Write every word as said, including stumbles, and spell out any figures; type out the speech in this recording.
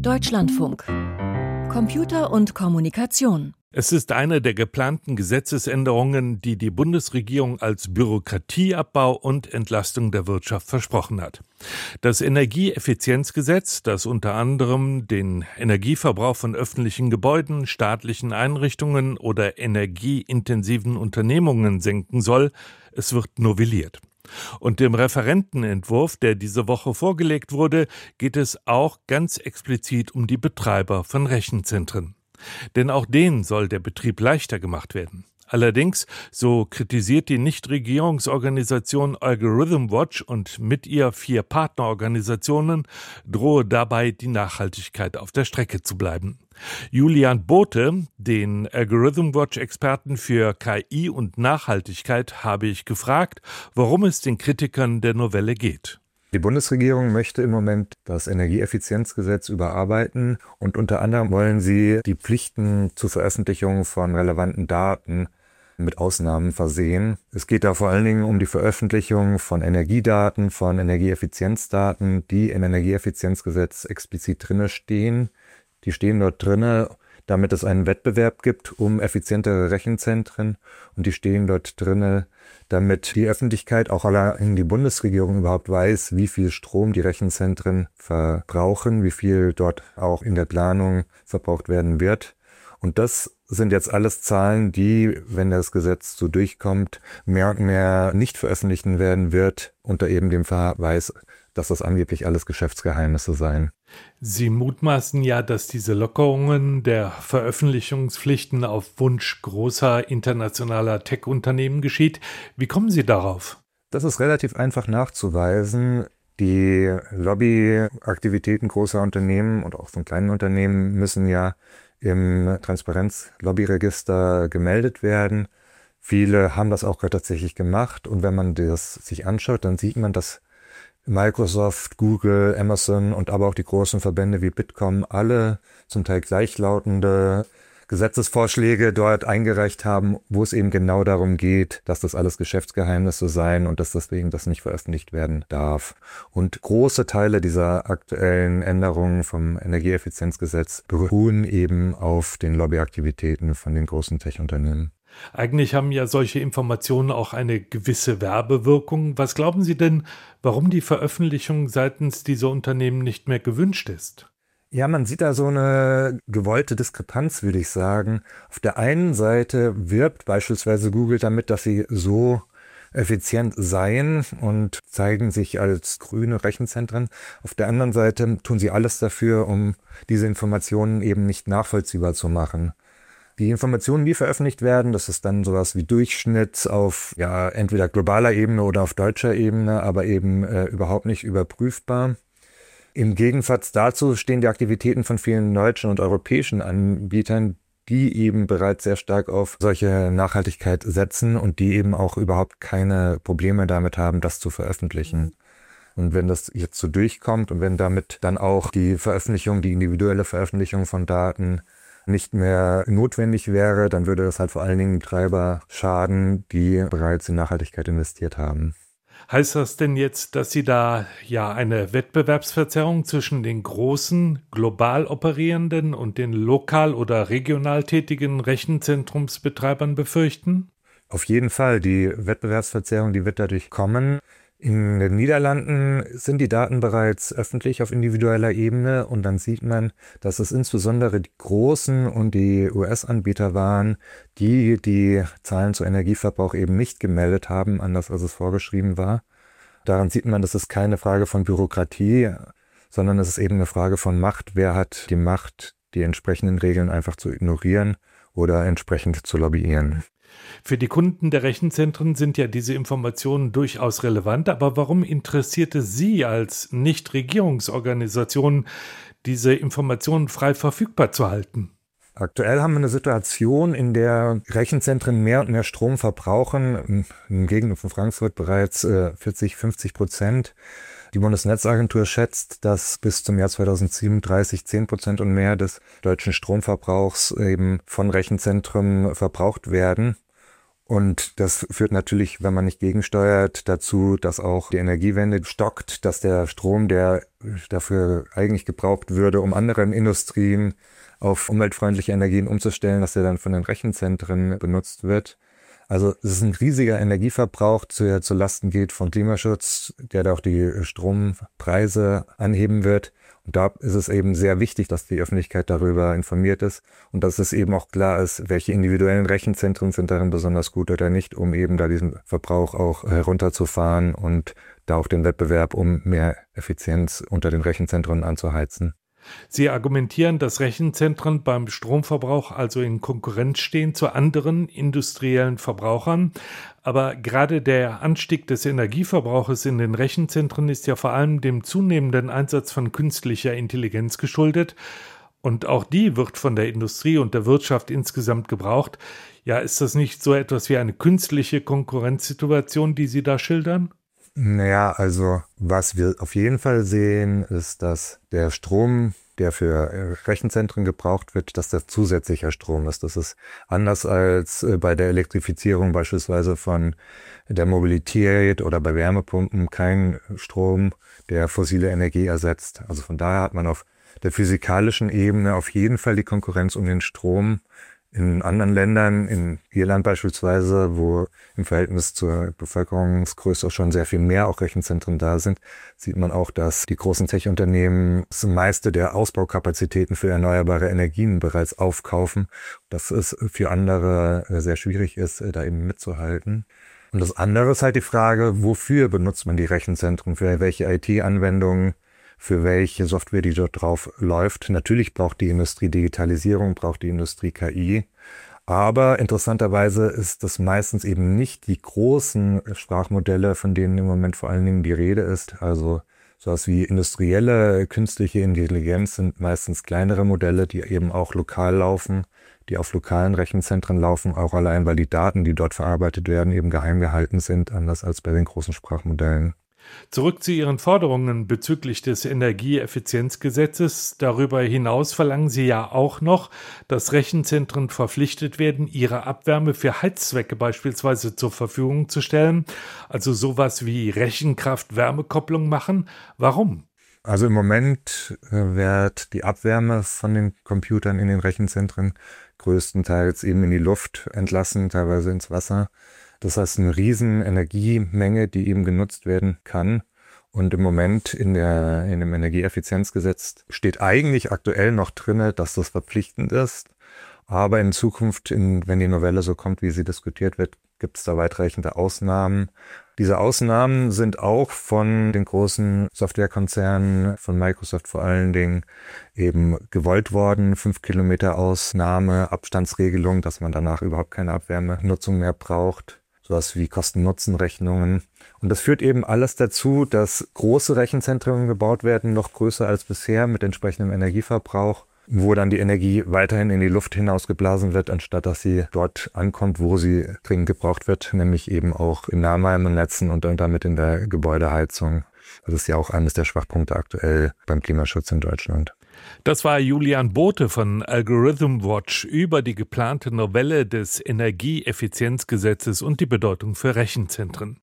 Deutschlandfunk. Computer und Kommunikation. Es ist eine der geplanten Gesetzesänderungen, die die Bundesregierung als Bürokratieabbau und Entlastung der Wirtschaft versprochen hat. Das Energieeffizienzgesetz, das unter anderem den Energieverbrauch von öffentlichen Gebäuden, staatlichen Einrichtungen oder energieintensiven Unternehmungen senken soll, es wird novelliert. Und im Referentenentwurf, der diese Woche vorgelegt wurde, geht es auch ganz explizit um die Betreiber von Rechenzentren. Denn auch denen soll der Betrieb leichter gemacht werden. Allerdings, so kritisiert die Nichtregierungsorganisation Algorithm Watch und mit ihr vier Partnerorganisationen, drohe dabei die Nachhaltigkeit auf der Strecke zu bleiben. Julian Bothe, den Algorithm Watch-Experten für K I und Nachhaltigkeit, habe ich gefragt, worum es den Kritikern der Novelle geht. Die Bundesregierung möchte im Moment das Energieeffizienzgesetz überarbeiten und unter anderem wollen sie die Pflichten zur Veröffentlichung von relevanten Daten mit Ausnahmen versehen. Es geht da vor allen Dingen um die Veröffentlichung von Energiedaten, von Energieeffizienzdaten, die im Energieeffizienzgesetz explizit drinne stehen. Die stehen dort drinne, damit es einen Wettbewerb gibt um effizientere Rechenzentren, und die stehen dort drinne, damit die Öffentlichkeit, auch allein die Bundesregierung, überhaupt weiß, wie viel Strom die Rechenzentren verbrauchen, wie viel dort auch in der Planung verbraucht werden wird. Und das sind jetzt alles Zahlen, die, wenn das Gesetz so durchkommt, mehr und mehr nicht veröffentlicht werden wird, unter eben dem Verweis, dass das angeblich alles Geschäftsgeheimnisse seien. Sie mutmaßen ja, dass diese Lockerungen der Veröffentlichungspflichten auf Wunsch großer internationaler Tech-Unternehmen geschieht. Wie kommen Sie darauf? Das ist relativ einfach nachzuweisen. Die Lobbyaktivitäten großer Unternehmen und auch von kleinen Unternehmen müssen ja im Transparenz-Lobbyregister gemeldet werden. Viele haben das auch tatsächlich gemacht, und wenn man das sich anschaut, dann sieht man, dass Microsoft, Google, Amazon und aber auch die großen Verbände wie Bitkom alle zum Teil gleichlautende Gesetzesvorschläge dort eingereicht haben, wo es eben genau darum geht, dass das alles Geschäftsgeheimnisse seien und dass deswegen das nicht veröffentlicht werden darf. Und große Teile dieser aktuellen Änderungen vom Energieeffizienzgesetz beruhen eben auf den Lobbyaktivitäten von den großen Tech-Unternehmen. Eigentlich haben ja solche Informationen auch eine gewisse Werbewirkung. Was glauben Sie denn, warum die Veröffentlichung seitens dieser Unternehmen nicht mehr gewünscht ist? Ja, man sieht da so eine gewollte Diskrepanz, würde ich sagen. Auf der einen Seite wirbt beispielsweise Google damit, dass sie so effizient seien und zeigen sich als grüne Rechenzentren. Auf der anderen Seite tun sie alles dafür, um diese Informationen eben nicht nachvollziehbar zu machen. Die Informationen, die veröffentlicht werden, das ist dann sowas wie Durchschnitt auf ja entweder globaler Ebene oder auf deutscher Ebene, aber eben äh, überhaupt nicht überprüfbar. Im Gegensatz dazu stehen die Aktivitäten von vielen deutschen und europäischen Anbietern, die eben bereits sehr stark auf solche Nachhaltigkeit setzen und die eben auch überhaupt keine Probleme damit haben, das zu veröffentlichen. Und wenn das jetzt so durchkommt und wenn damit dann auch die Veröffentlichung, die individuelle Veröffentlichung von Daten nicht mehr notwendig wäre, dann würde das halt vor allen Dingen Betreiber schaden, die bereits in Nachhaltigkeit investiert haben. Heißt das denn jetzt, dass Sie da ja eine Wettbewerbsverzerrung zwischen den großen, global operierenden und den lokal oder regional tätigen Rechenzentrumsbetreibern befürchten? Auf jeden Fall. Die Wettbewerbsverzerrung, die wird dadurch kommen. In den Niederlanden sind die Daten bereits öffentlich auf individueller Ebene, und dann sieht man, dass es insbesondere die großen und die U S-Anbieter waren, die die Zahlen zu Energieverbrauch eben nicht gemeldet haben, anders als es vorgeschrieben war. Daran sieht man, das ist keine Frage von Bürokratie, sondern es ist eben eine Frage von Macht. Wer hat die Macht, die entsprechenden Regeln einfach zu ignorieren oder entsprechend zu lobbyieren? Für die Kunden der Rechenzentren sind ja diese Informationen durchaus relevant, aber warum interessiert es Sie als Nichtregierungsorganisation, diese Informationen frei verfügbar zu halten? Aktuell haben wir eine Situation, in der Rechenzentren mehr und mehr Strom verbrauchen, in Gegenden von Frankfurt bereits vierzig, fünfzig Prozent. Die Bundesnetzagentur schätzt, dass bis zum Jahr zweitausendsiebenunddreißig zehn Prozent und mehr des deutschen Stromverbrauchs eben von Rechenzentren verbraucht werden. Und das führt natürlich, wenn man nicht gegensteuert, dazu, dass auch die Energiewende stockt, dass der Strom, der dafür eigentlich gebraucht würde, um anderen Industrien auf umweltfreundliche Energien umzustellen, dass der dann von den Rechenzentren benutzt wird. Also es ist ein riesiger Energieverbrauch, der zu Lasten geht von Klimaschutz, der da auch die Strompreise anheben wird. Und da ist es eben sehr wichtig, dass die Öffentlichkeit darüber informiert ist und dass es eben auch klar ist, welche individuellen Rechenzentren sind darin besonders gut oder nicht, um eben da diesen Verbrauch auch herunterzufahren und da auch den Wettbewerb um mehr Effizienz unter den Rechenzentren anzuheizen. Sie argumentieren, dass Rechenzentren beim Stromverbrauch also in Konkurrenz stehen zu anderen industriellen Verbrauchern. Aber gerade der Anstieg des Energieverbrauches in den Rechenzentren ist ja vor allem dem zunehmenden Einsatz von künstlicher Intelligenz geschuldet. Und auch die wird von der Industrie und der Wirtschaft insgesamt gebraucht. Ja, ist das nicht so etwas wie eine künstliche Konkurrenzsituation, die Sie da schildern? Naja, also was wir auf jeden Fall sehen, ist, dass der Strom, der für Rechenzentren gebraucht wird, dass das zusätzlicher Strom ist. Das ist anders als bei der Elektrifizierung beispielsweise von der Mobilität oder bei Wärmepumpen kein Strom, der fossile Energie ersetzt. Also von daher hat man auf der physikalischen Ebene auf jeden Fall die Konkurrenz um den Strom. In anderen Ländern, in Irland beispielsweise, wo im Verhältnis zur Bevölkerungsgröße auch schon sehr viel mehr auch Rechenzentren da sind, sieht man auch, dass die großen Tech-Unternehmen das meiste der Ausbaukapazitäten für erneuerbare Energien bereits aufkaufen, dass es für andere sehr schwierig ist, da eben mitzuhalten. Und das andere ist halt die Frage, wofür benutzt man die Rechenzentren, für welche I T-Anwendungen, für welche Software, die dort drauf läuft. Natürlich braucht die Industrie Digitalisierung, braucht die Industrie K I. Aber interessanterweise ist das meistens eben nicht die großen Sprachmodelle, von denen im Moment vor allen Dingen die Rede ist. Also sowas wie industrielle künstliche Intelligenz sind meistens kleinere Modelle, die eben auch lokal laufen, die auf lokalen Rechenzentren laufen, auch allein, weil die Daten, die dort verarbeitet werden, eben geheim gehalten sind, anders als bei den großen Sprachmodellen. Zurück zu Ihren Forderungen bezüglich des Energieeffizienzgesetzes. Darüber hinaus verlangen Sie ja auch noch, dass Rechenzentren verpflichtet werden, ihre Abwärme für Heizzwecke beispielsweise zur Verfügung zu stellen, also sowas wie Rechenkraft-Wärmekopplung machen. Warum? Also im Moment wird die Abwärme von den Computern in den Rechenzentren größtenteils eben in die Luft entlassen, teilweise ins Wasser. Das heißt, eine riesen Energiemenge, die eben genutzt werden kann. Und im Moment in der, in dem Energieeffizienzgesetz steht eigentlich aktuell noch drinne, dass das verpflichtend ist. Aber in Zukunft, in, wenn die Novelle so kommt, wie sie diskutiert wird, gibt es da weitreichende Ausnahmen. Diese Ausnahmen sind auch von den großen Softwarekonzernen, von Microsoft vor allen Dingen, eben gewollt worden. Fünf Kilometer Ausnahme, Abstandsregelung, dass man danach überhaupt keine Abwärmenutzung mehr braucht. Sowas wie Kosten-Nutzen-Rechnungen. Und das führt eben alles dazu, dass große Rechenzentren gebaut werden, noch größer als bisher mit entsprechendem Energieverbrauch, wo dann die Energie weiterhin in die Luft hinausgeblasen wird, anstatt dass sie dort ankommt, wo sie dringend gebraucht wird, nämlich eben auch in Nahwärmenetzen und damit in der Gebäudeheizung. Das ist ja auch eines der Schwachpunkte aktuell beim Klimaschutz in Deutschland. Das war Julian Bothe von Algorithm Watch über die geplante Novelle des Energieeffizienzgesetzes und die Bedeutung für Rechenzentren.